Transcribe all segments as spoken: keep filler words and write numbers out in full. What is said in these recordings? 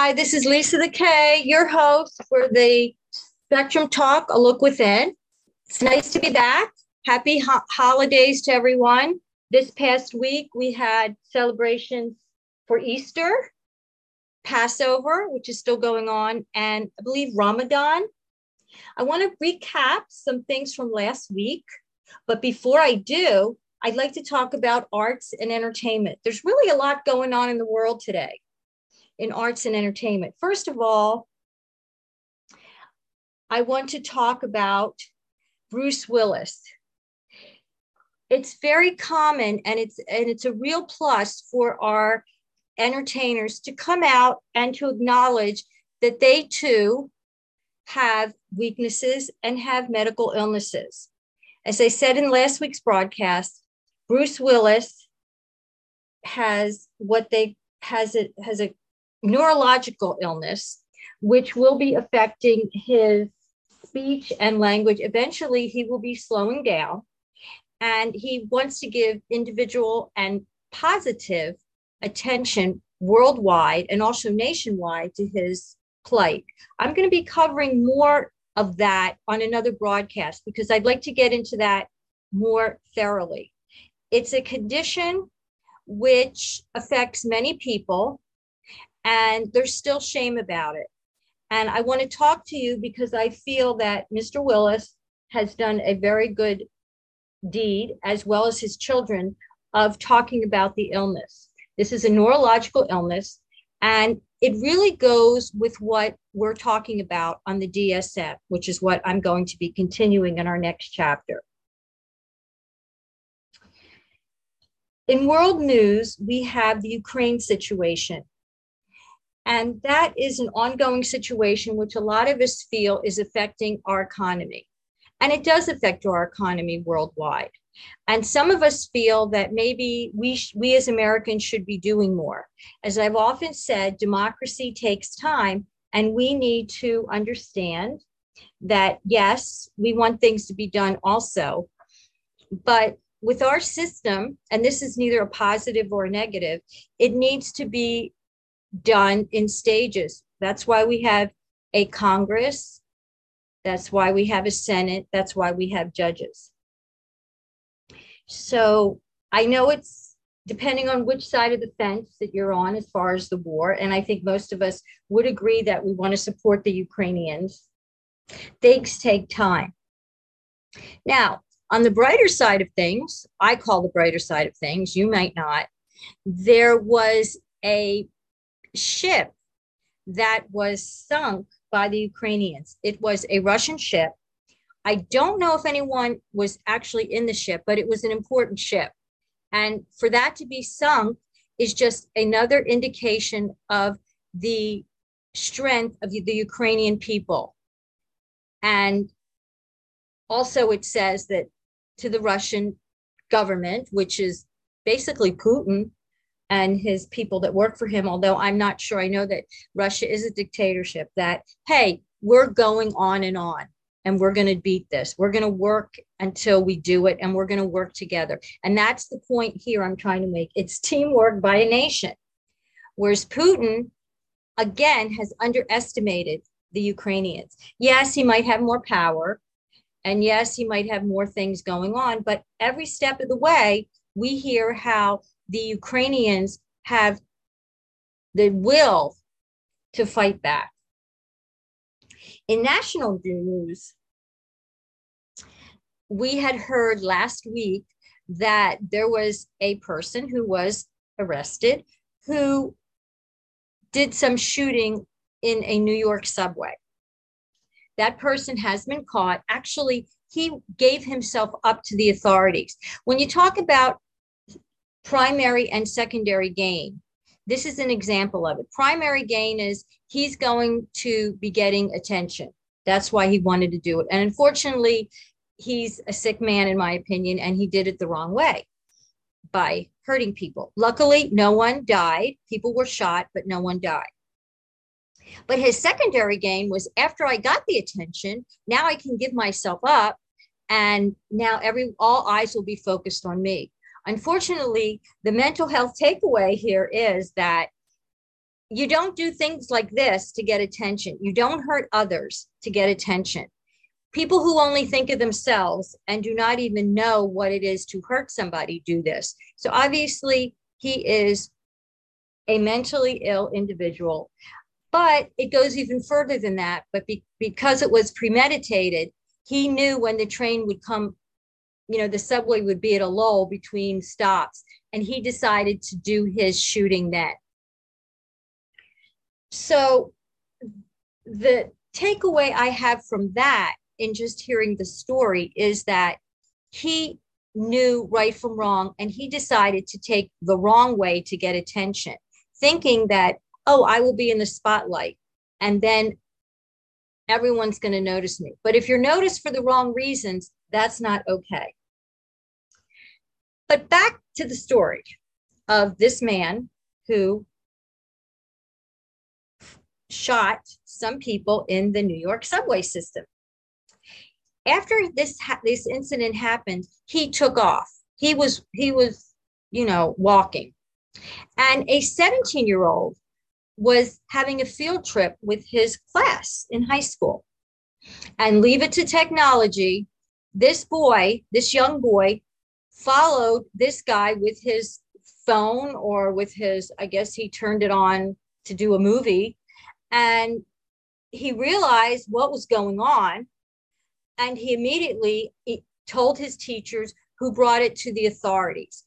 Hi, this is Lisa the K, your host for the Spectrum Talk, A Look Within. It's nice to be back. Happy ho- holidays to everyone. This past week, we had celebrations for Easter, Passover, which is still going on, and I believe Ramadan. I want to recap some things from last week. But before I do, I'd like to talk about arts and entertainment. There's really a lot going on in the world today in arts and entertainment. First of all, I want to talk about Bruce Willis. It's very common and it's and it's a real plus for our entertainers to come out and to acknowledge that they too have weaknesses and have medical illnesses. As I said in last week's broadcast, Bruce Willis has what they has a has a neurological illness, which will be affecting his speech and language. Eventually, he will be slowing down, and he wants to give individual and positive attention worldwide and also nationwide to his plight. I'm going to be covering more of that on another broadcast because I'd like to get into that more thoroughly. It's a condition which affects many people, and there's still shame about it. And I want to talk to you because I feel that Mister Willis has done a very good deed, as well as his children, of talking about the illness. This is a neurological illness, and it really goes with what we're talking about on the D S M, which is what I'm going to be continuing in our next chapter. In world news, we have the Ukraine situation. And that is an ongoing situation which a lot of us feel is affecting our economy. And it does affect our economy worldwide. And some of us feel that maybe we, we as Americans should be doing more. As I've often said, democracy takes time, and we need to understand that, yes, we want things to be done also. But with our system, and this is neither a positive or a negative, it needs to be done in stages. That's why we have a Congress. That's why we have a Senate. That's why we have judges. So I know it's depending on which side of the fence that you're on as far as the war. And I think most of us would agree that we want to support the Ukrainians. Things take time. Now, on the brighter side of things, I call the brighter side of things, you might not, there was a ship that was sunk by the Ukrainians. It was a Russian ship. I don't know if anyone was actually in the ship, but it was an important ship. And for that to be sunk is just another indication of the strength of the, the Ukrainian people. And also it says that to the Russian government, which is basically Putin and his people that work for him, although I'm not sure, I know that Russia is a dictatorship, that, hey, we're going on and on, and we're going to beat this. We're going to work until we do it, and we're going to work together. And that's the point here I'm trying to make. It's teamwork by a nation. Whereas Putin, again, has underestimated the Ukrainians. Yes, he might have more power, and yes, he might have more things going on, but every step of the way, we hear how the Ukrainians have the will to fight back. In national news, we had heard last week that there was a person who was arrested who did some shooting in a New York subway. That person has been caught. Actually, he gave himself up to the authorities. When you talk about primary and secondary gain, this is an example of it. Primary gain is he's going to be getting attention. That's why he wanted to do it. And unfortunately, he's a sick man, in my opinion, and he did it the wrong way by hurting people. Luckily, no one died. People were shot, but no one died. But his secondary gain was, after I got the attention, now I can give myself up, and now every all eyes will be focused on me. Unfortunately, the mental health takeaway here is that you don't do things like this to get attention. You don't hurt others to get attention. People who only think of themselves and do not even know what it is to hurt somebody do this. So obviously, he is a mentally ill individual, but it goes even further than that. But be, because it was premeditated, he knew when the train would come, you know, the subway would be at a lull between stops, and he decided to do his shooting then. So the takeaway I have from that, in just hearing the story, is that he knew right from wrong, and he decided to take the wrong way to get attention, thinking that, oh, I will be in the spotlight and then everyone's going to notice me. But if you're noticed for the wrong reasons, that's not okay. But back to the story of this man who shot some people in the New York subway system. After this this incident happened, he took off. He was he was, you know, walking. And a seventeen-year-old was having a field trip with his class in high school. And leave it to technology, this boy, this young boy, followed this guy with his phone, or with his, I guess he turned it on to do a movie. And he realized what was going on. And he immediately told his teachers, who brought it to the authorities.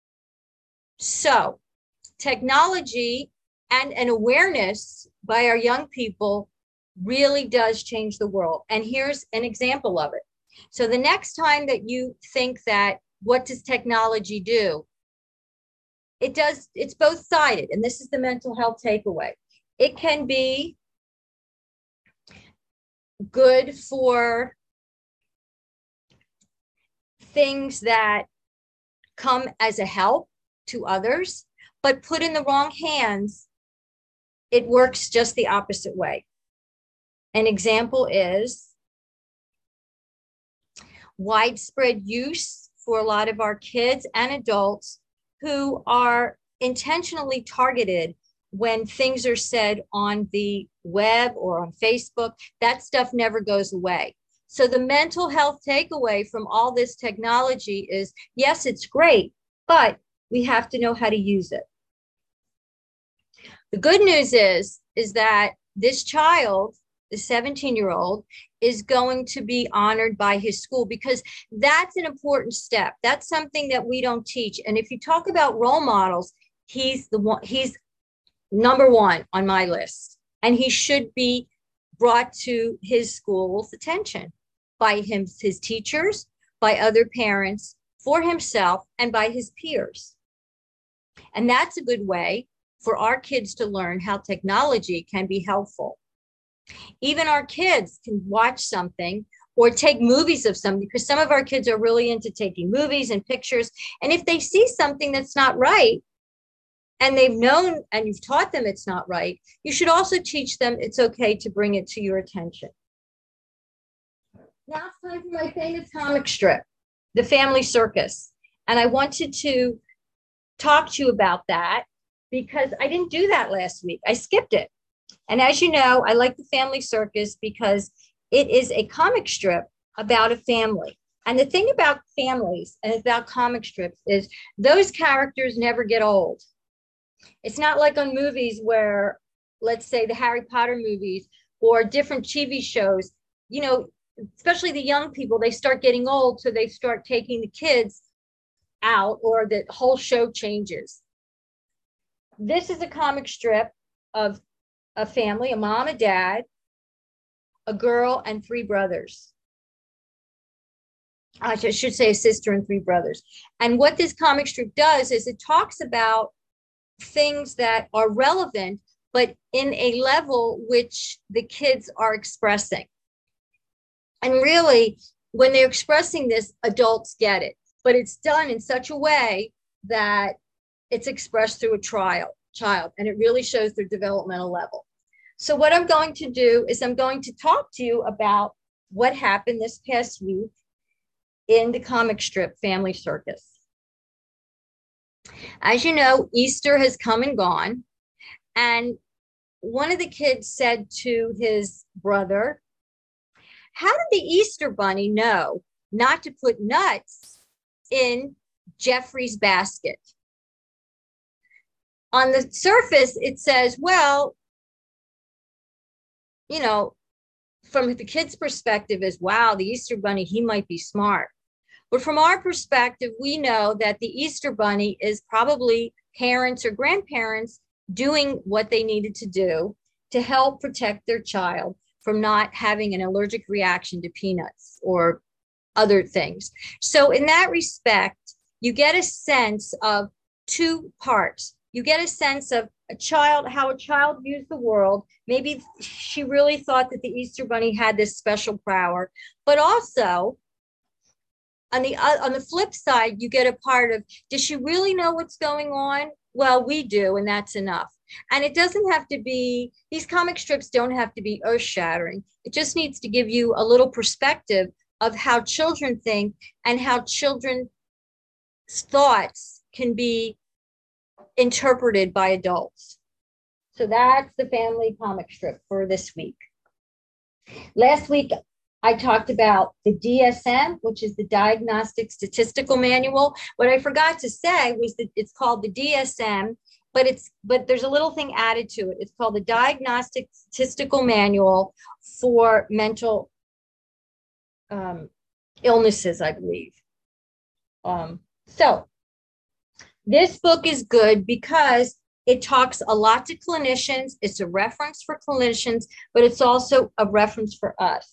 So technology and an awareness by our young people really does change the world. And here's an example of it. So the next time that you think that, what does technology do? It does, it's both sided. And this is the mental health takeaway. It can be good for things that come as a help to others, but put in the wrong hands, it works just the opposite way. An example is widespread use for a lot of our kids and adults who are intentionally targeted when things are said on the web or on Facebook. That stuff never goes away. So the mental health takeaway from all this technology is, yes, it's great, but we have to know how to use it. The good news is, is that this child, the seventeen-year-old, is going to be honored by his school, because that's an important step. That's something that we don't teach. And if you talk about role models, he's the one, he's number one on my list. And he should be brought to his school's attention by him, his teachers, by other parents, for himself, and by his peers. And that's a good way for our kids to learn how technology can be helpful. Even our kids can watch something or take movies of something, because some of our kids are really into taking movies and pictures. And if they see something that's not right, and they've known and you've taught them it's not right, you should also teach them it's okay to bring it to your attention. Now it's time for my famous comic strip, The Family Circus. And I wanted to talk to you about that because I didn't do that last week. I skipped it. And as you know, I like The Family Circus because it is a comic strip about a family. And the thing about families and about comic strips is those characters never get old. It's not like on movies where, let's say the Harry Potter movies or different T V shows, you know, especially the young people, they start getting old, so they start taking the kids out, or the whole show changes. This is a comic strip of a family, a mom, a dad, a girl, and three brothers. I should say a sister and three brothers. And what this comic strip does is it talks about things that are relevant, but in a level which the kids are expressing. And really, when they're expressing this, adults get it, but it's done in such a way that it's expressed through a trial, child, and it really shows their developmental level. So what I'm going to do is I'm going to talk to you about what happened this past week in the comic strip Family Circus. As you know, Easter has come and gone, and one of the kids said to his brother, how did the Easter Bunny know not to put nuts in Jeffrey's basket? On the surface, it says, well, you know, from the kid's perspective is, wow, the Easter Bunny, he might be smart. But from our perspective, we know that the Easter Bunny is probably parents or grandparents doing what they needed to do to help protect their child from not having an allergic reaction to peanuts or other things. So in that respect, you get a sense of two parts. You get a sense of a child, how a child views the world. Maybe she really thought that the Easter Bunny had this special power, but also on the uh, on the flip side, you get a part of, does she really know what's going on? Well, we do, and that's enough. And it doesn't have to be, these comic strips don't have to be earth-shattering. It just needs to give you a little perspective of how children think and how children's thoughts can be interpreted by adults. So that's the family comic strip for this week. Last week, I talked about the D S M, which is the Diagnostic Statistical Manual. What I forgot to say was that it's called the D S M, but it's but there's a little thing added to it. It's called the Diagnostic Statistical Manual for Mental um, Illnesses, I believe. Um, so this book is good because it talks a lot to clinicians. It's a reference for clinicians, but it's also a reference for us.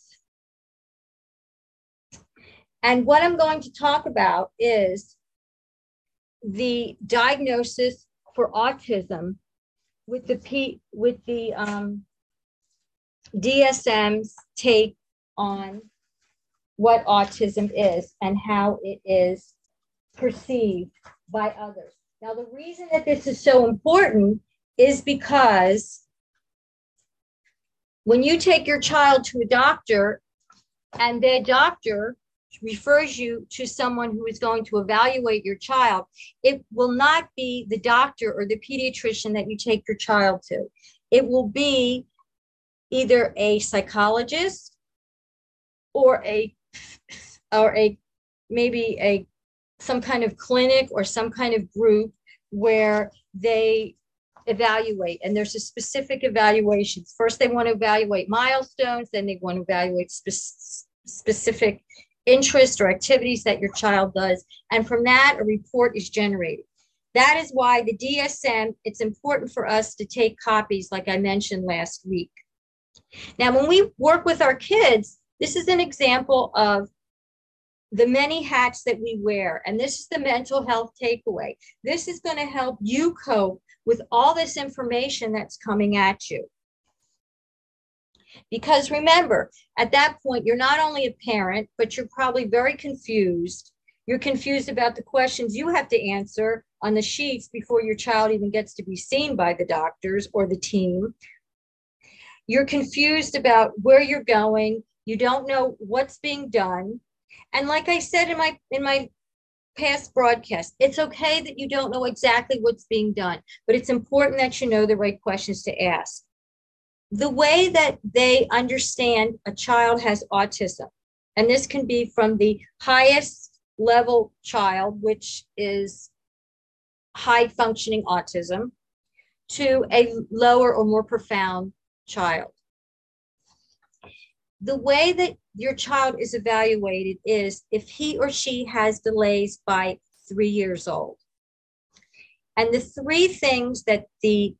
And what I'm going to talk about is the diagnosis for autism with the P, with the um, D S M's take on what autism is and how it is perceived by others. Now, the reason that this is so important is because when you take your child to a doctor and their doctor refers you to someone who is going to evaluate your child, it will not be the doctor or the pediatrician that you take your child to. It will be either a psychologist or a or a maybe a some kind of clinic or some kind of group where they evaluate, and there's a specific evaluations. First, they want to evaluate milestones, then they want to evaluate spe- specific interests or activities that your child does, and from that, a report is generated. That is why the D S M, it's important for us to take copies, like I mentioned last week. Now, when we work with our kids, this is an example of the many hats that we wear. And this is the mental health takeaway. This is going to help you cope with all this information that's coming at you. Because remember, at that point, you're not only a parent, but you're probably very confused. You're confused about the questions you have to answer on the sheets before your child even gets to be seen by the doctors or the team. You're confused about where you're going. You don't know what's being done. And like I said in my in my past broadcast, it's okay that you don't know exactly what's being done, but it's important that you know the right questions to ask. The way that they understand a child has autism, and this can be from the highest level child, which is high functioning autism, to a lower or more profound child. The way that your child is evaluated is if he or she has delays by three years old. And the three things that the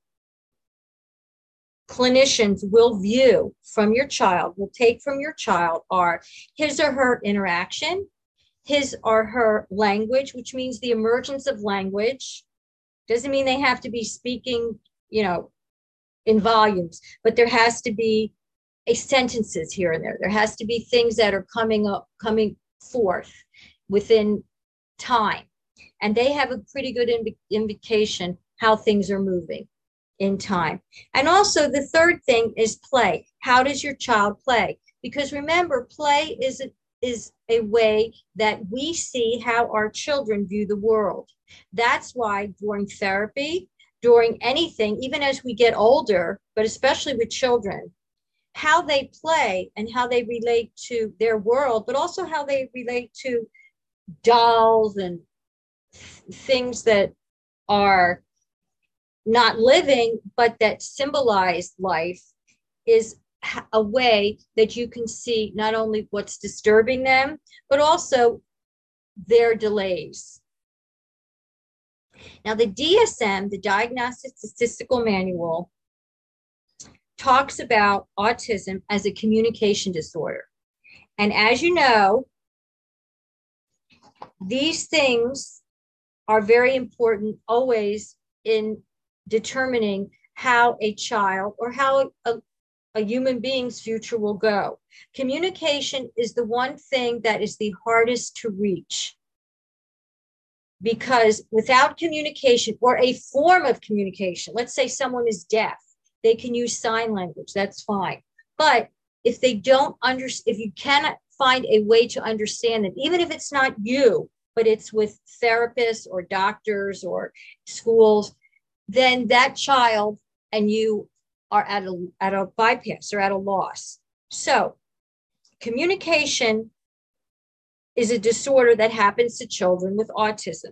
clinicians will view from your child, will take from your child, are his or her interaction, his or her language, which means the emergence of language. Doesn't mean they have to be speaking, you know, in volumes, but there has to be a sentences here and there. There has to be things that are coming up, coming forth within time. And they have a pretty good inv- indication how things are moving in time. And also the third thing is play. How does your child play? Because remember, play is a, is a way that we see how our children view the world. That's why during therapy, during anything, even as we get older, but especially with children, how they play and how they relate to their world, but also how they relate to dolls and th- things that are not living, but that symbolize life, is a way that you can see not only what's disturbing them, but also their delays. Now, the D S M, the Diagnostic Statistical Manual, talks about autism as a communication disorder. And as you know, these things are very important always in determining how a child or how a, a human being's future will go. Communication is the one thing that is the hardest to reach, because without communication or a form of communication, let's say someone is deaf, they can use sign language, that's fine. But if they don't understand, if you cannot find a way to understand it, even if it's not you, but it's with therapists or doctors or schools, then that child and you are at a, at a bypass or at a loss. So communication is a disorder that happens to children with autism.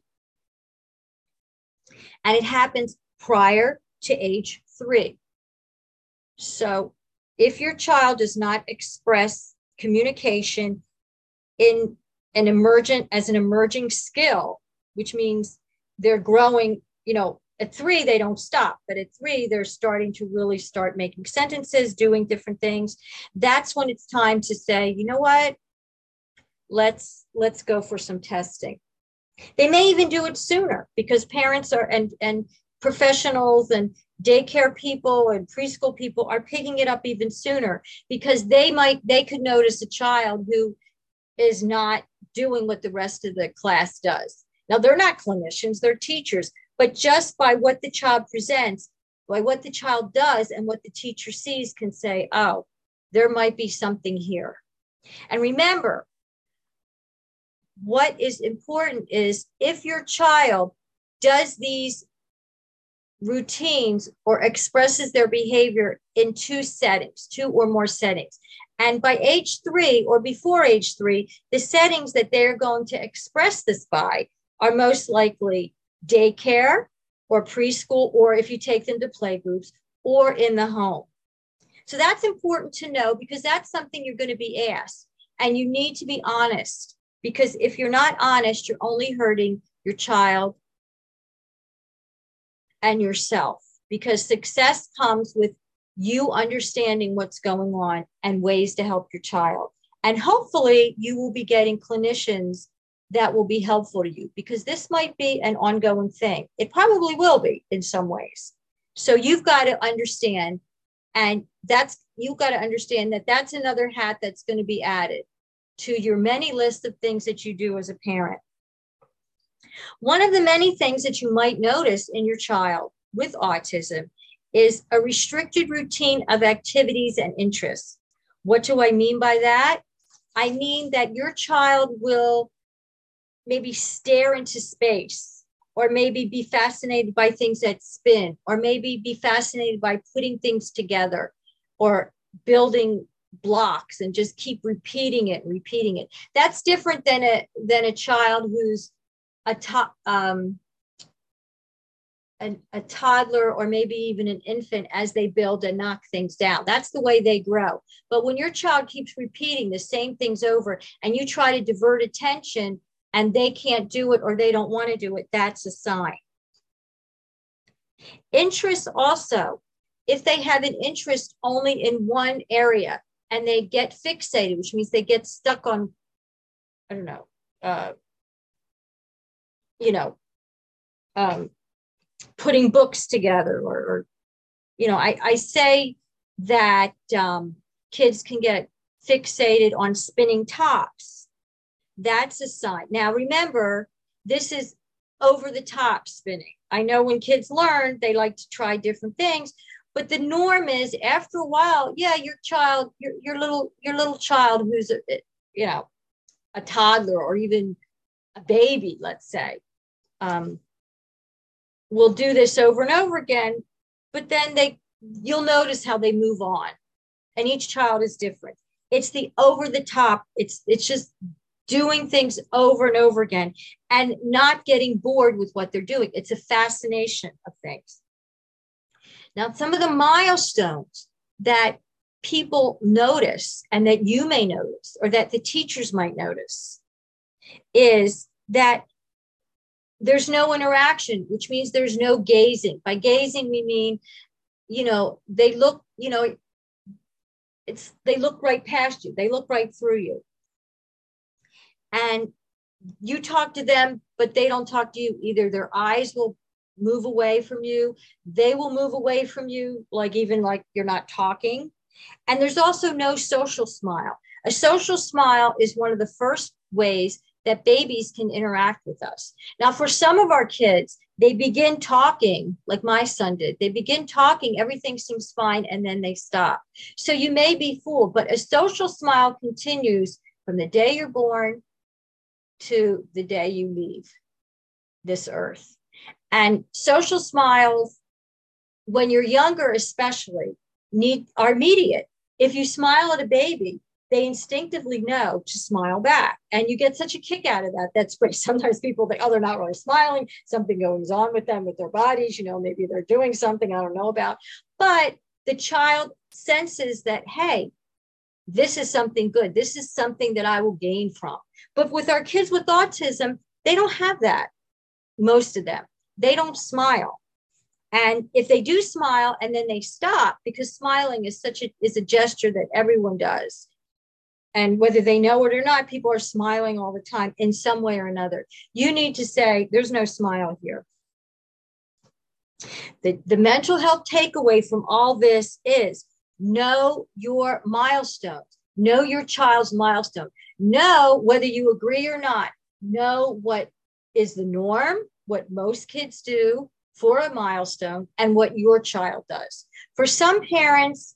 And it happens prior to age three. So if your child does not express communication in an emergent as an emerging skill, which means they're growing, you know, at three, they don't stop, but at three, they're starting to really start making sentences, doing different things. That's when it's time to say, you know what, let's, let's go for some testing. They may even do it sooner because parents are, and, and professionals and daycare people and preschool people are picking it up even sooner, because they might, they could notice a child who is not doing what the rest of the class does. Now, they're not clinicians, they're teachers, but just by what the child presents, by what the child does and what the teacher sees, can say, oh, there might be something here. And remember, what is important is if your child does these routines or expresses their behavior in two settings, two or more settings, and by age three or before age three, the settings that they're going to express this by are most likely daycare or preschool, or if you take them to play groups, or in the home. So that's important to know, because that's something you're going to be asked, and you need to be honest, because if you're not honest, you're only hurting your child and yourself, because success comes with you understanding what's going on and ways to help your child. And hopefully you will be getting clinicians that will be helpful to you, because this might be an ongoing thing. It probably will be in some ways. So you've got to understand, and that's, you've got to understand that that's another hat that's going to be added to your many lists of things that you do as a parent. One of the many things that you might notice in your child with autism is a restricted routine of activities and interests. What do I mean by that? I mean that your child will maybe stare into space, or maybe be fascinated by things that spin, or maybe be fascinated by putting things together or building blocks and just keep repeating it and repeating it. That's different than a than a child who's a top um a, a toddler, or maybe even an infant, as they build and knock things down. That's the way they grow. But when your child keeps repeating the same things over and you try to divert attention and they can't do it or they don't want to do it, that's a sign. Interest also, if they have an interest only in one area and they get fixated, which means they get stuck on, I don't know, uh, you know, um, putting books together, or, or you know, I, I say that um, kids can get fixated on spinning tops. That's a sign. Now, remember, this is over the top spinning. I know when kids learn, they like to try different things, but the norm is after a while, yeah, your child, your, your little, your little child who's, a, you know, a toddler or even a baby, let's say, um, will do this over and over again, but then they, you'll notice how they move on. And each child is different. It's the over the top. It's, it's just doing things over and over again and not getting bored with what they're doing. It's a fascination of things. Now, some of the milestones that people notice and that you may notice, or that the teachers might notice, is that there's no interaction, which means there's no gazing. By gazing, we mean, you know, they look, you know, it's, they look right past you. They look right through you. And you talk to them, but they don't talk to you. Either their eyes will move away from you. They will move away from you, like even like you're not talking. And there's also no social smile. A social smile is one of the first ways that babies can interact with us. Now, for some of our kids, they begin talking like my son did. They begin talking, everything seems fine, and then they stop. So you may be fooled, but a social smile continues from the day you're born to the day you leave this earth. And social smiles, when you're younger especially, need are immediate. If you smile at a baby, they instinctively know to smile back. And you get such a kick out of that. That's great. Sometimes people think, oh, they're not really smiling. Something goes on with them, with their bodies. You know, maybe they're doing something I don't know about. But the child senses that, hey, this is something good. This is something that I will gain from. But with our kids with autism, they don't have that, most of them. They don't smile. And if they do smile and then they stop, because smiling is such a, is a gesture that everyone does. And whether they know it or not, people are smiling all the time in some way or another. You need to say, there's no smile here. The, the mental health takeaway from all this is know your milestones. Know your child's milestone. Know whether you agree or not. Know what is the norm, what most kids do for a milestone, and what your child does. For some parents,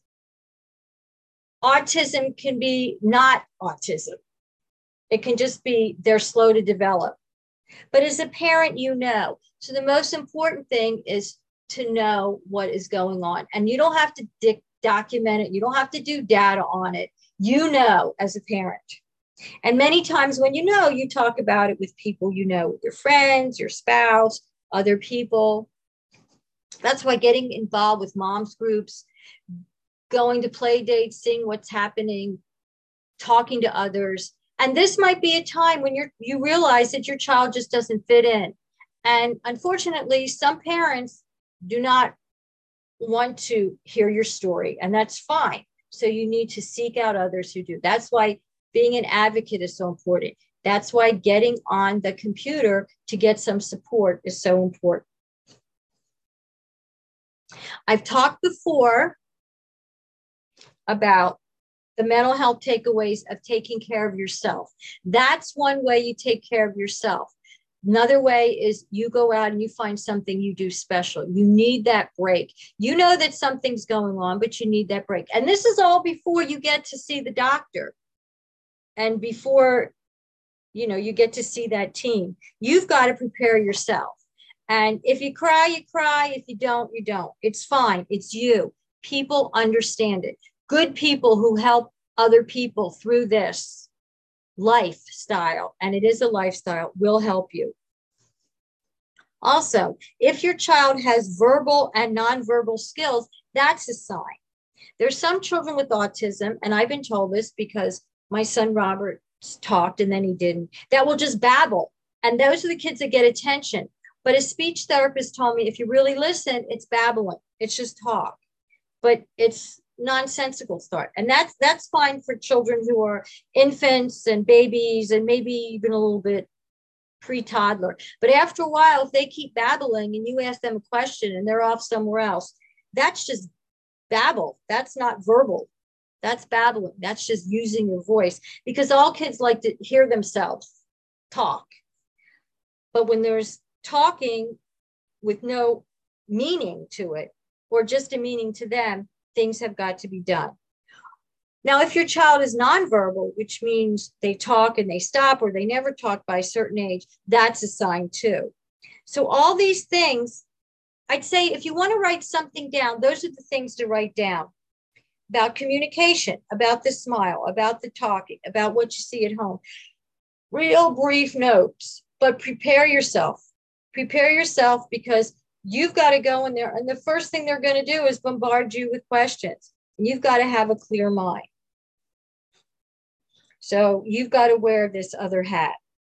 autism can be not autism. It can just be they're slow to develop. But as a parent, you know. So the most important thing is to know what is going on. And you don't have to dic- document it. You don't have to do data on it. You know as a parent. And many times when you know, you talk about it with people you know, with your friends, your spouse, other people. That's why getting involved with moms groups, going to play dates, seeing what's happening, talking to others. And this might be a time when you're, you realize that your child just doesn't fit in. And unfortunately, some parents do not want to hear your story, and that's fine. So you need to seek out others who do. That's why being an advocate is so important. That's why getting on the computer to get some support is so important. I've talked before about the mental health takeaways of taking care of yourself. That's one way you take care of yourself. Another way is you go out and you find something you do special. You need that break. You know that something's going on, but you need that break. And this is all before you get to see the doctor and before, you know, you get to see that team. You've got to prepare yourself. And if you cry, you cry. If you don't, you don't. It's fine. It's you. People understand it. Good people who help other people through this lifestyle, and it is a lifestyle, will help you. Also, if your child has verbal and nonverbal skills, that's a sign. There's some children with autism, and I've been told this because my son Robert talked and then he didn't, that will just babble. And those are the kids that get attention. But a speech therapist told me if you really listen, it's babbling. It's just talk. But it's nonsensical start. And that's that's fine for children who are infants and babies and maybe even a little bit pre-toddler. But after a while, if they keep babbling and you ask them a question and they're off somewhere else, that's just babble. That's not verbal. That's babbling. That's just using your voice, because all kids like to hear themselves talk. But when there's talking with no meaning to it, or just a meaning to them, things have got to be done. Now, if your child is nonverbal, which means they talk and they stop, or they never talk by a certain age, that's a sign too. So all these things I'd say if you want to write something down, those are the things to write down about communication, about the smile, about the talking, about what you see at home. Real brief notes, but prepare yourself. Prepare yourself because you've got to go in there. And the first thing they're going to do is bombard you with questions. And you've got to have a clear mind. So you've got to wear this other hat.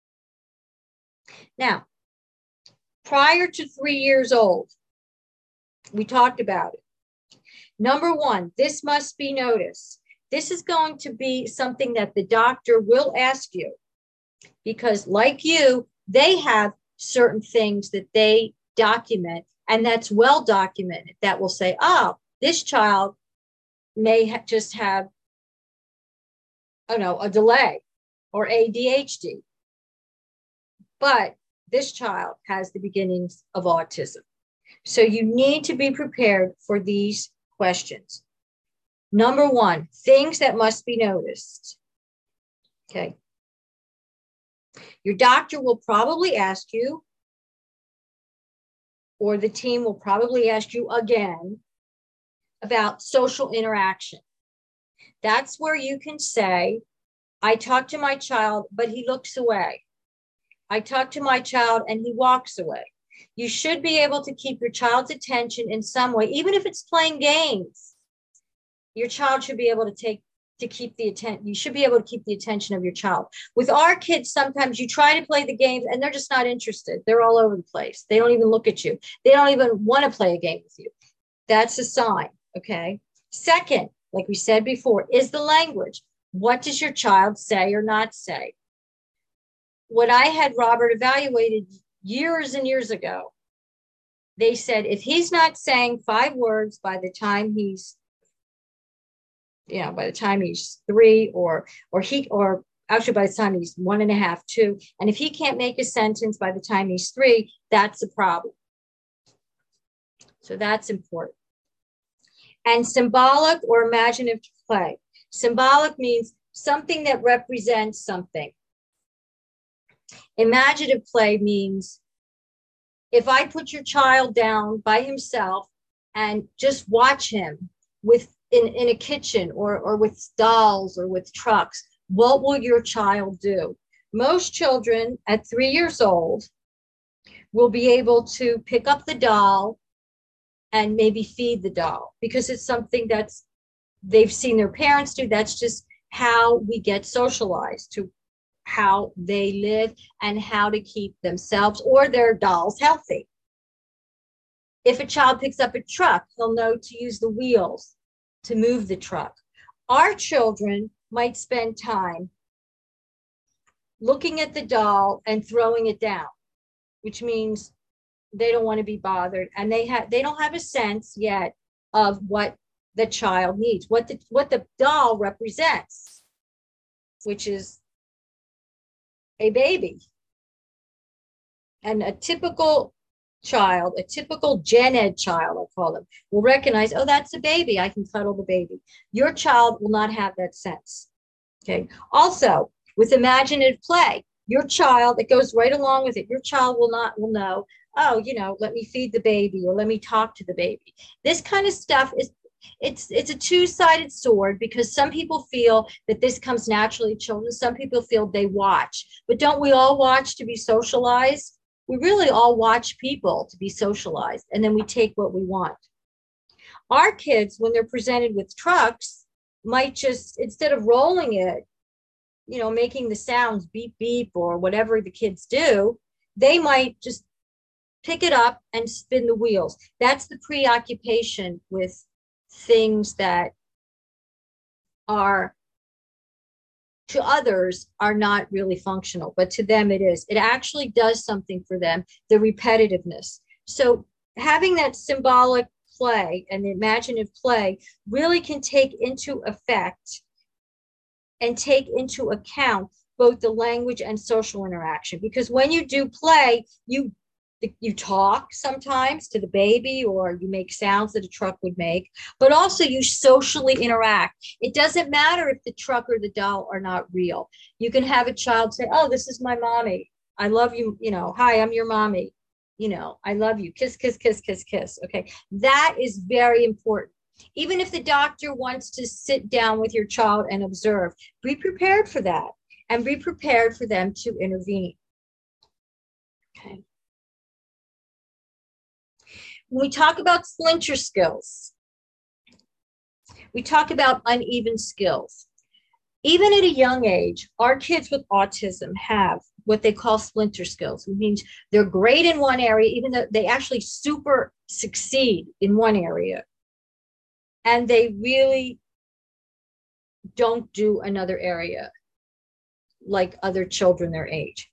Now, prior to three years old, we talked about it. Number one, this must be noticed. This is going to be something that the doctor will ask you because, like you, they have certain things that they document, and that's well documented, that will say, oh, this child may ha- just have, I don't know, a delay or A D H D, but this child has the beginnings of autism. So you need to be prepared for these questions. Number one, things that must be noticed. Okay. Your doctor will probably ask you, or the team will probably ask you again, about social interaction. That's where you can say, I talked to my child, but he looks away. I talked to my child and he walks away. You should be able to keep your child's attention in some way, even if it's playing games. Your child should be able to take to keep the attention. You should be able to keep the attention of your child. With our kids, sometimes you try to play the games and they're just not interested. They're all over the place. They don't even look at you. They don't even want to play a game with you. That's a sign, okay? Second, like we said before, is the language. What does your child say or not say? What I had Robert evaluated years and years ago, they said if he's not saying five words by the time he's, you know, by the time he's three, or or he or actually by the time he's one and a half, two, and if he can't make a sentence by the time he's three, that's a problem. So that's important. And symbolic or imaginative play. Symbolic means something that represents something. Imaginative play means if I put your child down by himself and just watch him with in, in a kitchen or, or with dolls or with trucks, what will your child do? Most children at three years old will be able to pick up the doll and maybe feed the doll because it's something that's they've seen their parents do. That's just how we get socialized to how they live and how to keep themselves or their dolls healthy. If a child picks up a truck, he'll know to use the wheels to move the truck. Our children might spend time looking at the doll and throwing it down, which means they don't want to be bothered, and they have they don't have a sense yet of what the child needs, what the what the doll represents, which is a baby. And a typical child, a typical gen ed child, I call them, will recognize, oh, that's a baby. I can cuddle the baby. Your child will not have that sense. Okay. Also, with imaginative play, your child, it goes right along with it. Your child will not will know, oh, you know, let me feed the baby or let me talk to the baby. This kind of stuff is It's it's a two-sided sword because some people feel that this comes naturally to children. Some people feel they watch. But don't we all watch to be socialized? We really all watch people to be socialized, and then we take what we want. Our kids, when they're presented with trucks, might just, instead of rolling it, you know, making the sounds beep, beep, or whatever the kids do, they might just pick it up and spin the wheels. That's the preoccupation with things that are to others are not really functional, but to them it is. It actually does something for them, the repetitiveness. So having that symbolic play and the imaginative play really can take into effect and take into account both the language and social interaction. Because when you do play, you you talk sometimes to the baby, or you make sounds that a truck would make, but also you socially interact. It doesn't matter if the truck or the doll are not real. You can have a child say, oh, this is my mommy. I love you. You know, hi, I'm your mommy. you know, I love you, kiss, kiss, kiss, kiss, kiss. Okay. That is very important. Even if the doctor wants to sit down with your child and observe, be prepared for that and be prepared for them to intervene. Okay. When we talk about splinter skills, we talk about uneven skills. Even at a young age, our kids with autism have what they call splinter skills. It means they're great in one area, even though they actually super succeed in one area. And they really don't do another area like other children their age.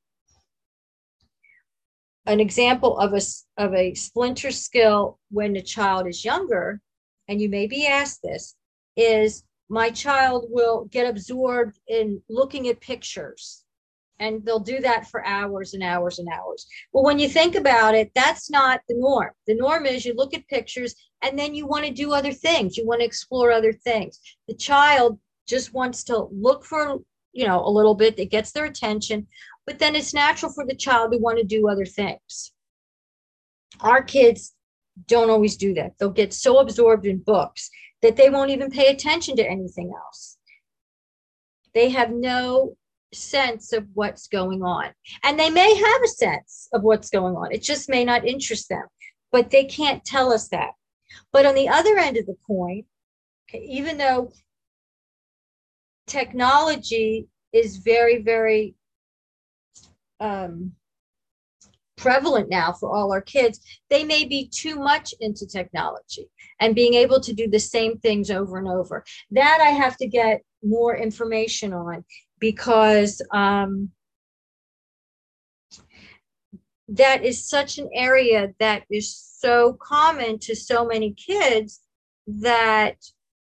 An example of a, of a splinter skill when a child is younger, and you may be asked this, is my child will get absorbed in looking at pictures, and they'll do that for hours and hours and hours. Well, when you think about it, that's not the norm. The norm is you look at pictures and then you want to do other things. You want to explore other things. The child just wants to look for, you know, a little bit that gets their attention, but then it's natural for the child to want to do other things. Our kids don't always do that. They'll get so absorbed in books that they won't even pay attention to anything else. They have no sense of what's going on. And they may have a sense of what's going on. It just may not interest them, but they can't tell us that. But on the other end of the coin, okay, even though technology is very, very um, prevalent now for all our kids, they may be too much into technology and being able to do the same things over and over. That I have to get more information on, because um, that is such an area that is so common to so many kids that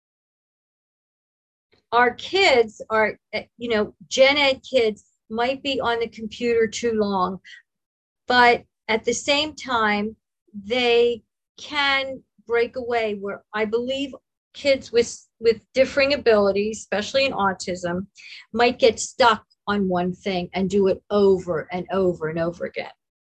our kids are, you know, gen ed kids might be on the computer too long, but at the same time, they can break away, where I believe kids with, with differing abilities, especially in autism, might get stuck on one thing and do it over and over and over again.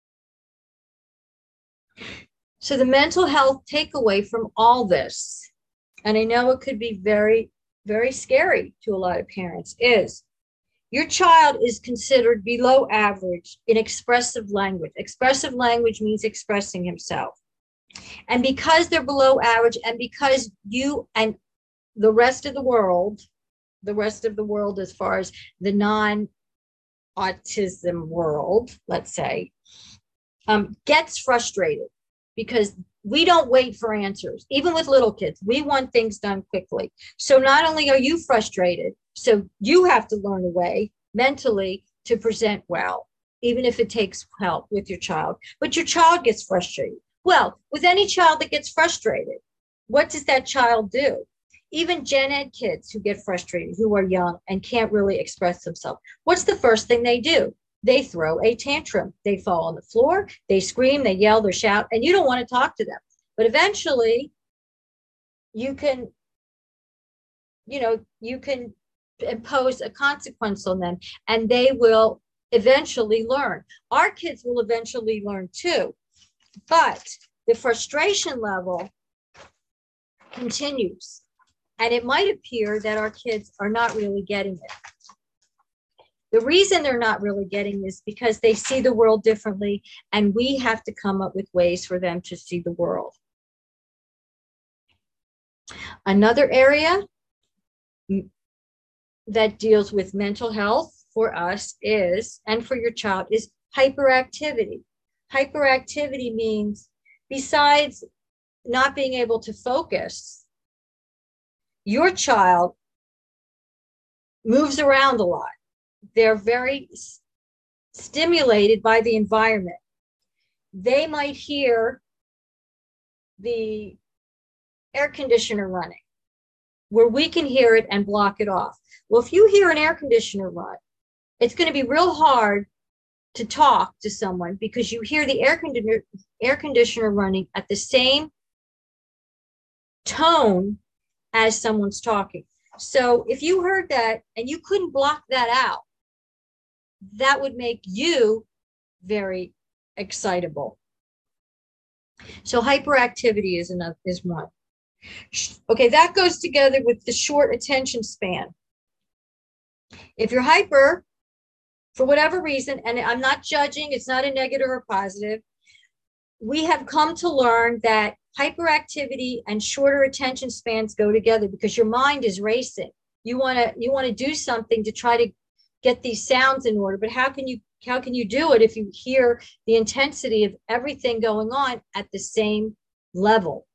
So the mental health takeaway from all this, and I know it could be very, very scary to a lot of parents, is your child is considered below average in expressive language. Expressive language means expressing himself. And because they're below average, and because you and the rest of the world, the rest of the world as far as the non-autism world, let's say, um, gets frustrated because we don't wait for answers. Even with little kids, we want things done quickly. So not only are you frustrated, so you have to learn a way mentally to present well, even if it takes help with your child, but your child gets frustrated. Well, with any child that gets frustrated, what does that child do? Even gen ed kids who get frustrated, who are young and can't really express themselves, what's the first thing they do? They throw a tantrum. They fall on the floor, they scream, they yell, they shout, and you don't want to talk to them. But eventually you can, you know, you can impose a consequence on them, and they will eventually learn. Our kids will eventually learn too, but the frustration level continues, and it might appear that our kids are not really getting it. The reason they're not really getting is because they see the world differently, and we have to come up with ways for them to see the world. Another area that deals with mental health for us is, and for your child, is hyperactivity. Hyperactivity means, besides not being able to focus, your child moves around a lot. They're very stimulated by the environment. They might hear the air conditioner running, where we can hear it and block it off. Well, if you hear an air conditioner run, it's going to be real hard to talk to someone because you hear the air conditioner, air conditioner running at the same tone as someone's talking. So if you heard that and you couldn't block that out, that would make you very excitable. So hyperactivity is another is one. Okay, that goes together with the short attention span. If you're hyper, for whatever reason, and I'm not judging, it's not a negative or positive, we have come to learn that hyperactivity and shorter attention spans go together because your mind is racing. You want to you want to do something to try to get these sounds in order, but how can you how can you do it if you hear the intensity of everything going on at the same level?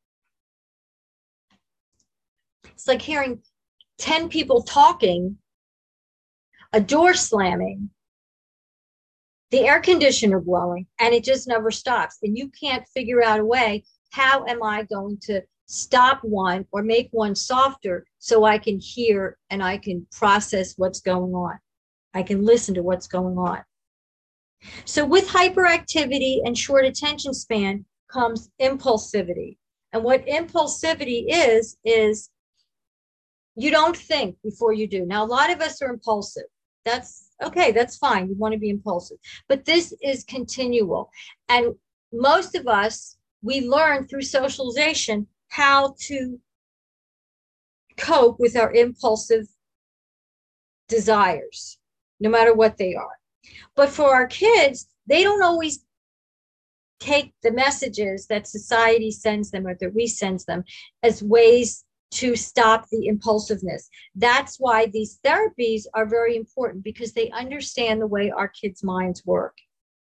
It's like hearing ten people talking, a door slamming, the air conditioner blowing, and it just never stops. And you can't figure out a way, how am I going to stop one or make one softer so I can hear and I can process what's going on? I can listen to what's going on. So with hyperactivity and short attention span comes impulsivity. And what impulsivity is, is you don't think before you do. Now, a lot of us are impulsive. That's okay. That's fine. You want to be impulsive. But this is continual. And most of us, we learn through socialization how to cope with our impulsive desires, no matter what they are. But for our kids, they don't always take the messages that society sends them or that we send them as ways to stop the impulsiveness. That's why these therapies are very important, because they understand the way our kids' minds work.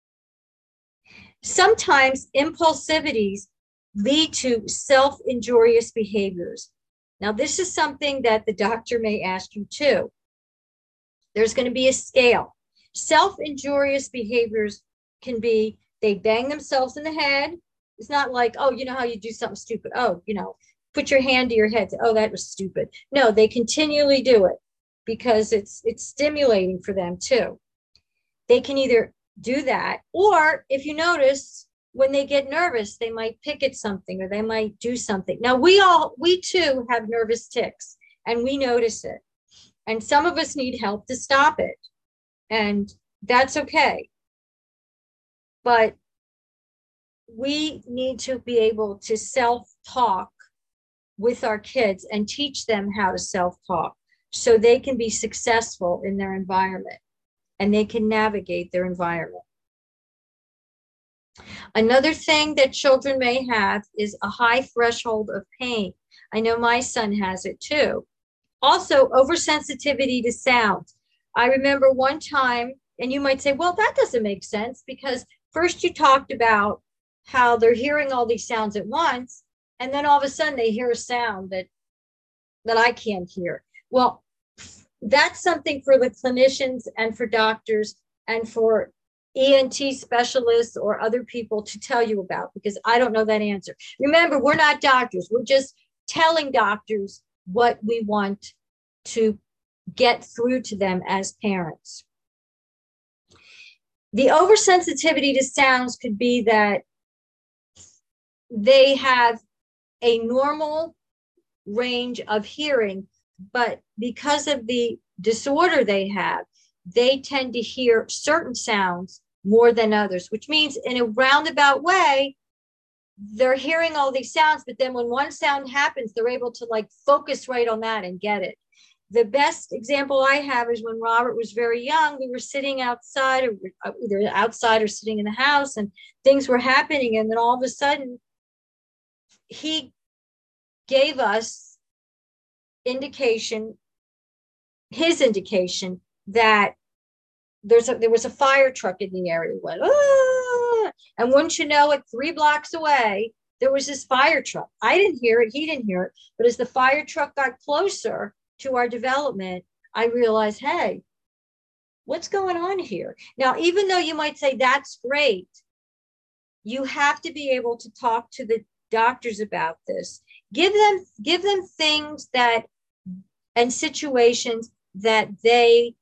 Sometimes impulsivities lead to self-injurious behaviors. Now, this is something that the doctor may ask you too. There's going to be a scale. Self-injurious behaviors can be they bang themselves in the head. It's not like, oh, you know how you do something stupid. Oh, you know, put your hand to your head. Oh, that was stupid. No, they continually do it because it's it's stimulating for them too. They can either do that, or if you notice, when they get nervous, they might pick at something or they might do something. Now, we all, we too have nervous tics and we notice it. And some of us need help to stop it. And that's okay. But we need to be able to self-talk with our kids and teach them how to self-talk so they can be successful in their environment and they can navigate their environment. Another thing that children may have is a high threshold of pain. I know my son has it too. Also, oversensitivity to sounds. I remember one time, and you might say, well, that doesn't make sense, because first you talked about how they're hearing all these sounds at once, and then all of a sudden they hear a sound that that I can't hear. Well, that's something for the clinicians and for doctors and for E N T specialists or other people to tell you about, because I don't know that answer. Remember, we're not doctors. We're just telling doctors what we want to get through to them as parents. The oversensitivity to sounds could be that they have a normal range of hearing, but because of the disorder they have, they tend to hear certain sounds more than others, which means in a roundabout way, they're hearing all these sounds, but then when one sound happens, they're able to like focus right on that and get it. The best example I have is when Robert was very young, we were sitting outside, or either outside or sitting in the house, and things were happening. And then all of a sudden, he gave us indication, his indication that there's a, there was a fire truck in the area. It went, ah! And wouldn't you know it, three blocks away, there was this fire truck. I didn't hear it. He didn't hear it. But as the fire truck got closer to our development, I realized, hey, what's going on here? Now, even though you might say that's great, you have to be able to talk to the doctors about this. Give them, give them things that, and situations that they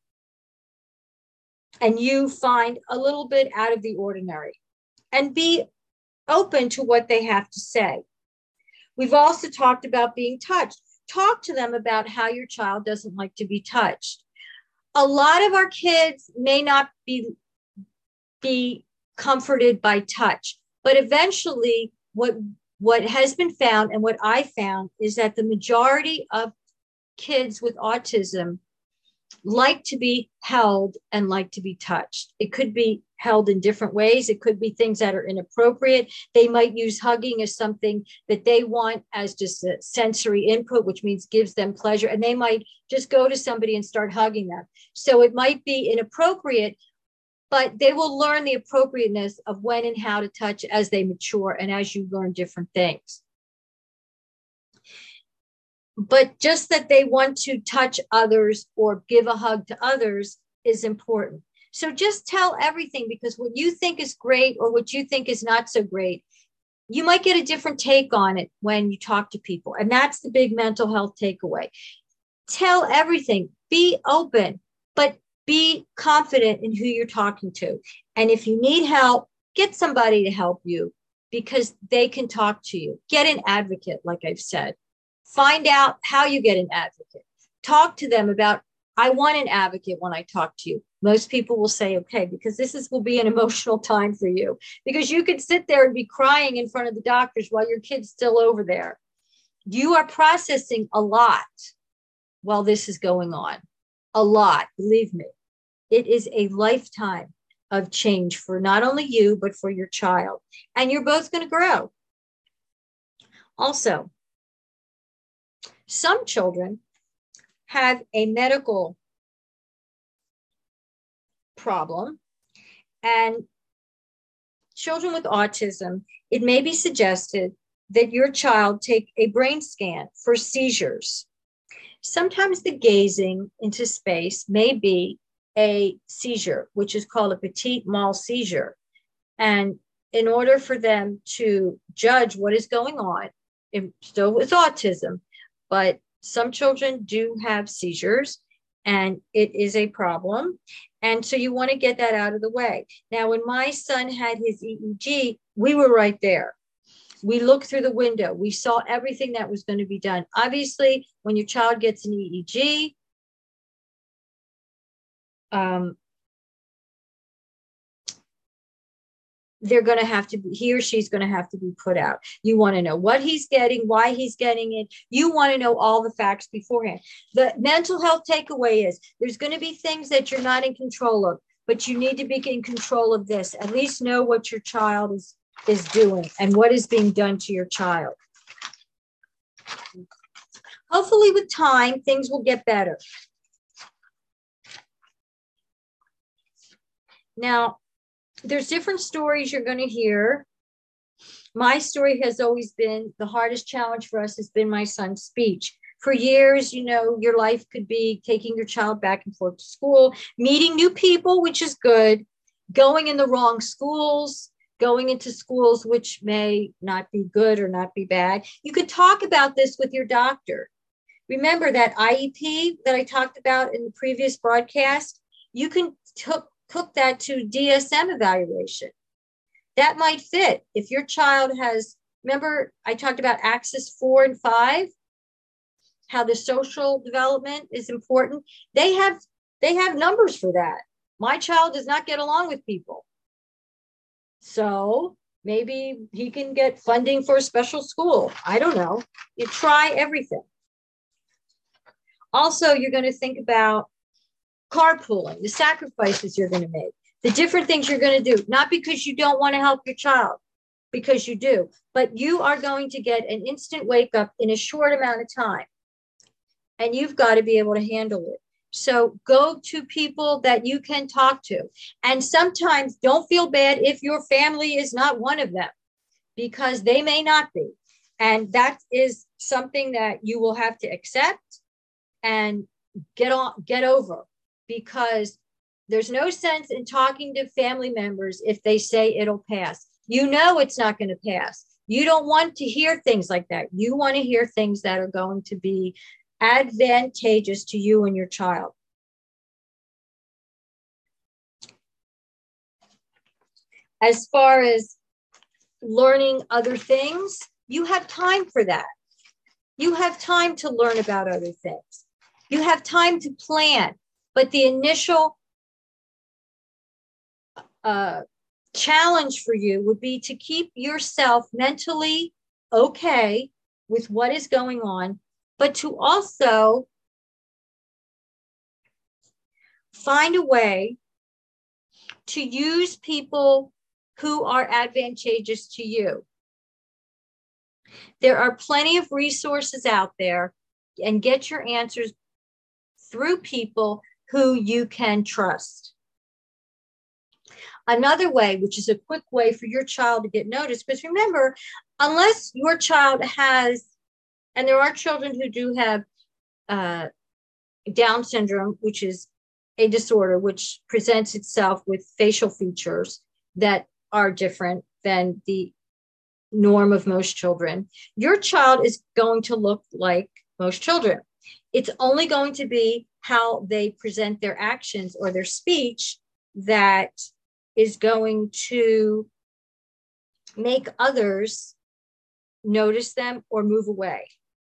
and you find a little bit out of the ordinary, and be open to what they have to say. We've also talked about being touched. Talk to them about how your child doesn't like to be touched. A lot of our kids may not be, be comforted by touch, but eventually what what has been found and what I found is that the majority of kids with autism like to be held and like to be touched. It could be held in different ways. It could be things that are inappropriate. They might use hugging as something that they want as just a sensory input, which means gives them pleasure. And they might just go to somebody and start hugging them. So it might be inappropriate, but they will learn the appropriateness of when and how to touch as they mature and as you learn different things. But just that they want to touch others or give a hug to others is important. So just tell everything, because what you think is great or what you think is not so great, you might get a different take on it when you talk to people. And that's the big mental health takeaway. Tell everything, be open, but be confident in who you're talking to. And if you need help, get somebody to help you because they can talk to you. Get an advocate, like I've said. Find out how you get an advocate. Talk to them about, I want an advocate when I talk to you. Most people will say, okay, because this is will be an emotional time for you, because you could sit there and be crying in front of the doctors while your kid's still over there. You are processing a lot while this is going on. A lot, believe me. It is a lifetime of change for not only you, but for your child. And you're both going to grow. Also, some children have a medical problem, and children with autism, it may be suggested that your child take a brain scan for seizures. Sometimes the gazing into space may be a seizure, which is called a petit mal seizure. And in order for them to judge what is going on, it still with autism, but some children do have seizures and it is a problem. And so you want to get that out of the way. Now, when my son had his E E G, we were right there. We looked through the window. We saw everything that was going to be done. Obviously, when your child gets an E E G, um, they're going to have to be, he or she's going to have to be put out. You want to know what he's getting, why he's getting it. You want to know all the facts beforehand. The mental health takeaway is there's going to be things that you're not in control of, but you need to be in control of this. At least know what your child is, is doing and what is being done to your child. Hopefully with time, things will get better. Now, there's different stories you're going to hear. My story has always been the hardest challenge for us has been my son's speech. For years, you know, your life could be taking your child back and forth to school, meeting new people, which is good, going in the wrong schools, going into schools which may not be good or not be bad. You could talk about this with your doctor. Remember that I E P that I talked about in the previous broadcast? You can took Cook that to D S M evaluation. That might fit. If your child has, remember I talked about axis four and five, how the social development is important. They have, they have numbers for that. My child does not get along with people. So maybe he can get funding for a special school. I don't know. You try everything. Also, you're going to think about carpooling, the sacrifices you're going to make, the different things you're going to do, not because you don't want to help your child, because you do, but you are going to get an instant wake up in a short amount of time, and you've got to be able to handle it. So go to people that you can talk to, and sometimes don't feel bad if your family is not one of them, because they may not be, and that is something that you will have to accept and get on, get over. Because there's no sense in talking to family members if they say it'll pass. You know it's not going to pass. You don't want to hear things like that. You want to hear things that are going to be advantageous to you and your child. As far as learning other things, you have time for that. You have time to learn about other things. You have time to plan. But the initial uh, challenge for you would be to keep yourself mentally okay with what is going on, but to also find a way to use people who are advantageous to you. There are plenty of resources out there, and get your answers through people who you can trust. Another way, which is a quick way for your child to get noticed, because remember, unless your child has, and there are children who do have uh, Down syndrome, which is a disorder which presents itself with facial features that are different than the norm of most children, your child is going to look like most children. It's only going to be how they present their actions or their speech that is going to make others notice them or move away.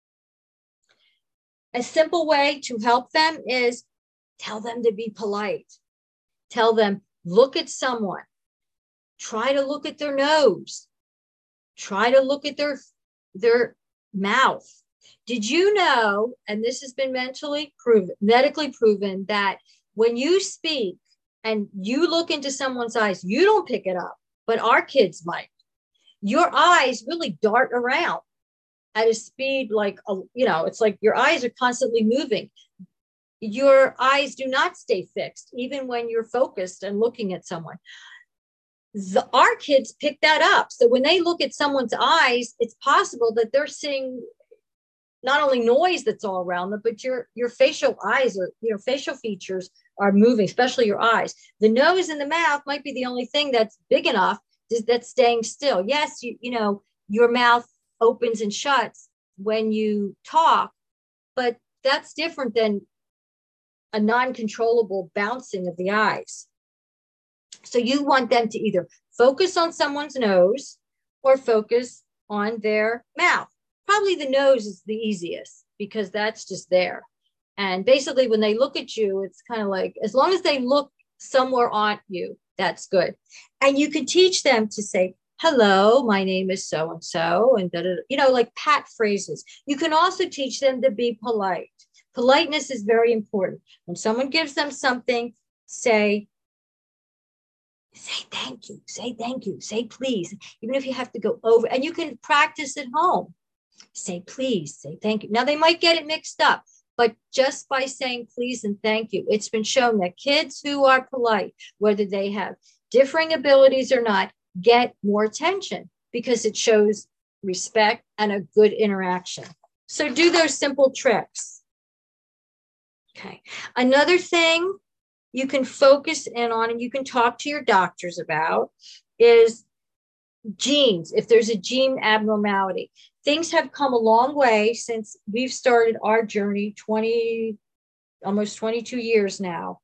A simple way to help them is tell them to be polite. Tell them, look at someone. Try to look at their nose. Try to look at their, their mouth. Did you know, and this has been mentally proven, medically proven, that when you speak and you look into someone's eyes, you don't pick it up, but our kids might. Your eyes really dart around at a speed like, a, you know, it's like your eyes are constantly moving. Your eyes do not stay fixed, even when you're focused and looking at someone. The, our kids pick that up. So when they look at someone's eyes, it's possible that they're seeing not only noise that's all around them, but your, your facial eyes or your facial features are moving, especially your eyes. The nose and the mouth might be the only thing that's big enough that's staying still. Yes, you, you know, your mouth opens and shuts when you talk, but that's different than a non-controllable bouncing of the eyes. So you want them to either focus on someone's nose or focus on their mouth. Probably the nose is the easiest because that's just there. And basically when they look at you, it's kind of like, as long as they look somewhere on you, that's good. And you can teach them to say, hello, my name is so-and-so, and da, da, da, you know, like pat phrases. You can also teach them to be polite. Politeness is very important. When someone gives them something, say, say thank you, say thank you, say please, even if you have to go over, and you can practice at home. Say please, say thank you. Now they might get it mixed up, but just by saying please and thank you, it's been shown that kids who are polite, whether they have differing abilities or not, get more attention because it shows respect and a good interaction. So do those simple tricks. Okay. Another thing you can focus in on and you can talk to your doctors about is genes. If there's a gene abnormality, things have come a long way since we've started our journey twenty, almost twenty-two years now.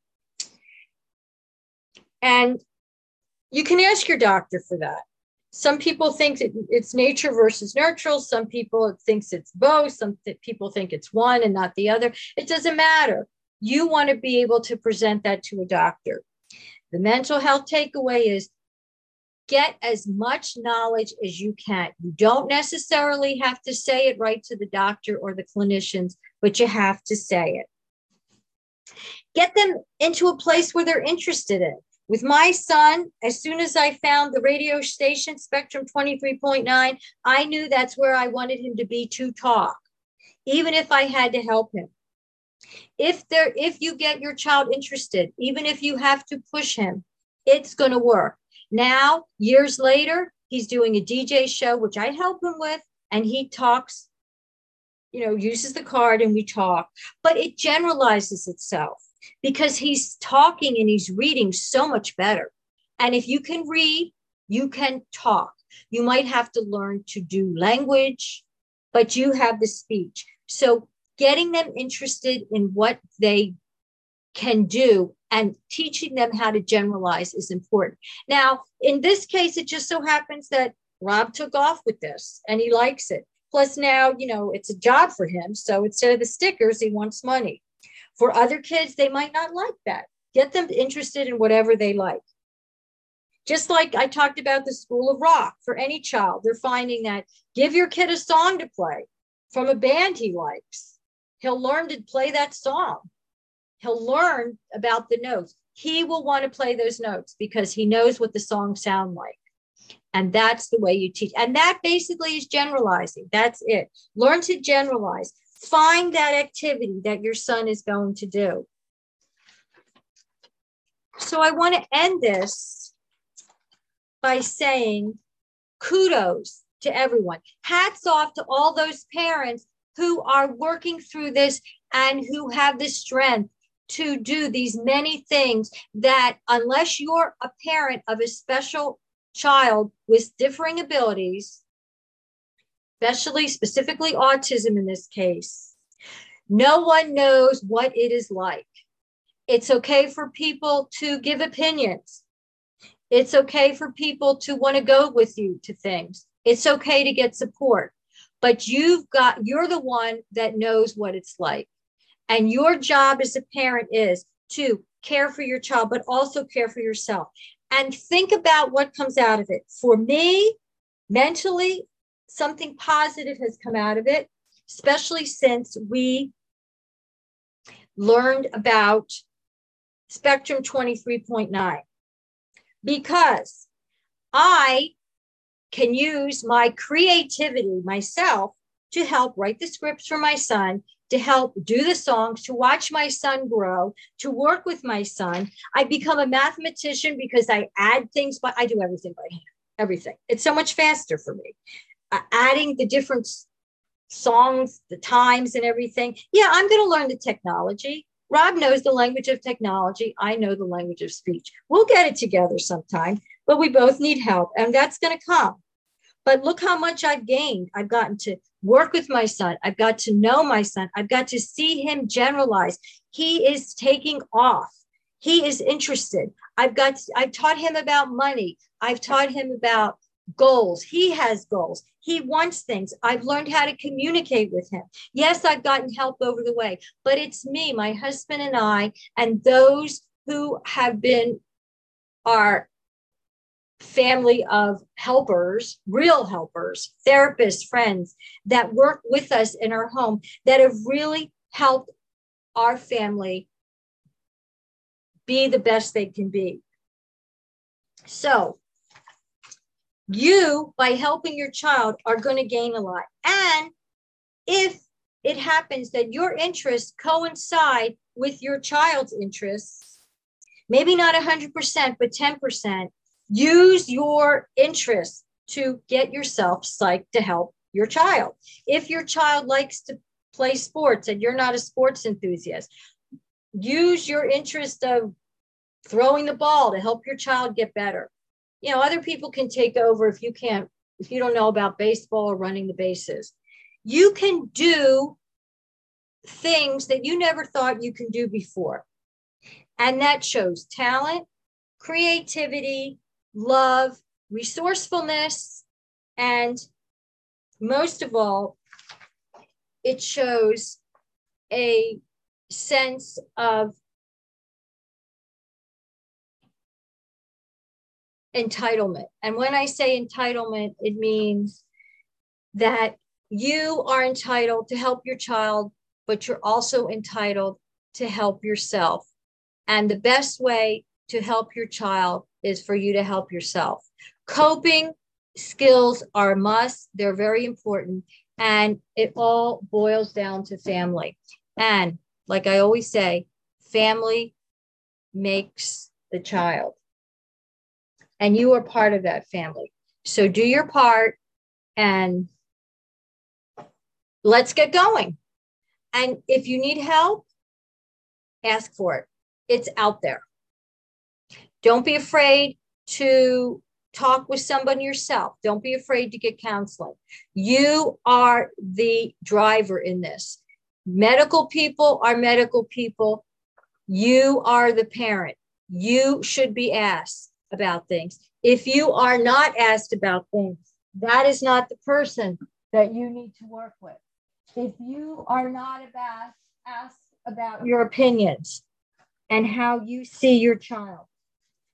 And you can ask your doctor for that. Some people think it, it's nature versus nurture. Some people think it's both. Some th- people think it's one and not the other. It doesn't matter. You want to be able to present that to a doctor. The mental health takeaway is get as much knowledge as you can. You don't necessarily have to say it right to the doctor or the clinicians, but you have to say it. Get them into a place where they're interested in. With my son, as soon as I found the radio station, Spectrum twenty-three point nine, I knew that's where I wanted him to be to talk, even if I had to help him. If there, if you get your child interested, even if you have to push him, it's going to work. Now, years later, he's doing a D J show, which I help him with, and he talks, you know, uses the card and we talk, but it generalizes itself because he's talking and he's reading so much better. And if you can read, you can talk. You might have to learn to do language, but you have the speech. So getting them interested in what they can do and teaching them how to generalize is important. Now, in this case, it just so happens that Rob took off with this and he likes it. Plus now, you know, it's a job for him. So instead of the stickers, he wants money. For other kids, they might not like that. Get them interested in whatever they like. Just like I talked about the School of Rock for any child, they're finding that give your kid a song to play from a band he likes. He'll learn to play that song. He'll learn about the notes. He will want to play those notes because he knows what the songs sound like. And that's the way you teach. And that basically is generalizing. That's it. Learn to generalize. Find that activity that your son is going to do. So I want to end this by saying kudos to everyone. Hats off to all those parents who are working through this and who have the strength to do these many things that, unless you're a parent of a special child with differing abilities, especially specifically autism in this case, no one knows what it is like. It's okay for people to give opinions. It's okay for people to want to go with you to things. It's okay to get support, but you've got, you're the one that knows what it's like. And your job as a parent is to care for your child, but also care for yourself. And think about what comes out of it. For me, mentally, something positive has come out of it, especially since we learned about Spectrum twenty-three point nine. Because I can use my creativity myself to help write the scripts for my son, to help do the songs, to watch my son grow, to work with my son. I become a mathematician because I add things, but I do everything by hand, everything. It's so much faster for me. Uh, adding the different songs, the times and everything. Yeah, I'm going to learn the technology. Rob knows the language of technology. I know the language of speech. We'll get it together sometime, but we both need help, and that's going to come. But look how much I've gained. I've gotten to work with my son. I've got to know my son. I've got to see him generalize. He is taking off. He is interested. I've got, I've taught him about money. I've taught him about goals. He has goals. He wants things. I've learned how to communicate with him. Yes, I've gotten help over the way, but it's me, my husband and I, and those who have been our family of helpers, real helpers, therapists, friends that work with us in our home that have really helped our family be the best they can be. So you, by helping your child, are going to gain a lot. And if it happens that your interests coincide with your child's interests, maybe not one hundred percent, but ten percent, use your interests to get yourself psyched to help your child. If your child likes to play sports and you're not a sports enthusiast, use your interest of throwing the ball to help your child get better. You know, other people can take over if you can't, if you don't know about baseball or running the bases. You can do things that you never thought you can do before. And that shows talent, creativity, love, resourcefulness, and most of all, it shows a sense of entitlement. And when I say entitlement, it means that you are entitled to help your child, but you're also entitled to help yourself. And the best way to help your child is for you to help yourself. Coping skills are a must. They're very important. And it all boils down to family. And like I always say, family makes the child. And you are part of that family. So do your part and let's get going. And if you need help, ask for it. It's out there. Don't be afraid to talk with someone yourself. Don't be afraid to get counseling. You are the driver in this. Medical people are medical people. You are the parent. You should be asked about things. If you are not asked about things, that is not the person that you need to work with. If you are not about, asked about your opinions and how you see your child,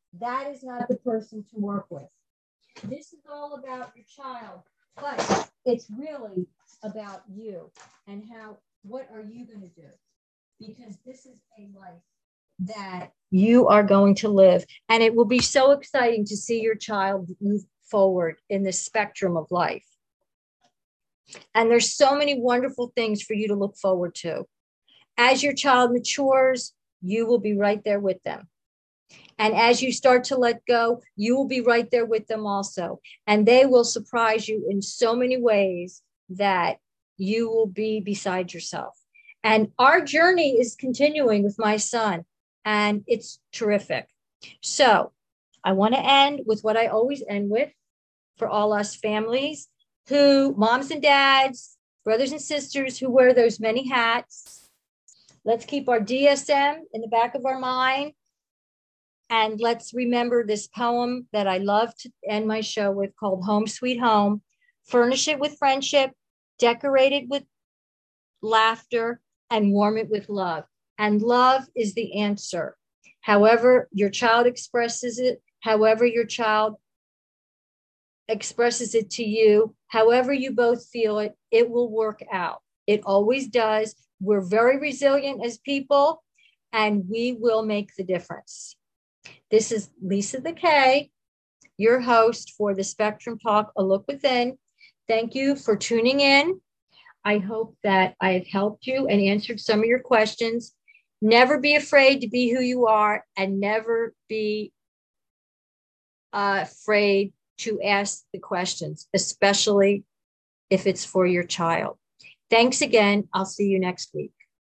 that is not the person to work with. This is all about your child, but it's really about you and how, what are you going to do? Because this is a life that you are going to live. And it will be so exciting to see your child move forward in the spectrum of life. And there's so many wonderful things for you to look forward to. As your child matures, you will be right there with them. And as you start to let go, you will be right there with them also. And they will surprise you in so many ways that you will be beside yourself. And our journey is continuing with my son, and it's terrific. So I want to end with what I always end with for all us families who, moms and dads, brothers and sisters who wear those many hats. Let's keep our D S M in the back of our mind. And let's remember this poem that I love to end my show with, called Home Sweet Home. Furnish it with friendship, decorate it with laughter, and warm it with love. And love is the answer. However your child expresses it, however your child expresses it to you, however you both feel it, it will work out. It always does. We're very resilient as people, and we will make the difference. This is Lisa the K, your host for the Spectrum Talk, A Look Within. Thank you for tuning in. I hope that I have helped you and answered some of your questions. Never be afraid to be who you are, and never be uh, afraid to ask the questions, especially if it's for your child. Thanks again. I'll see you next week.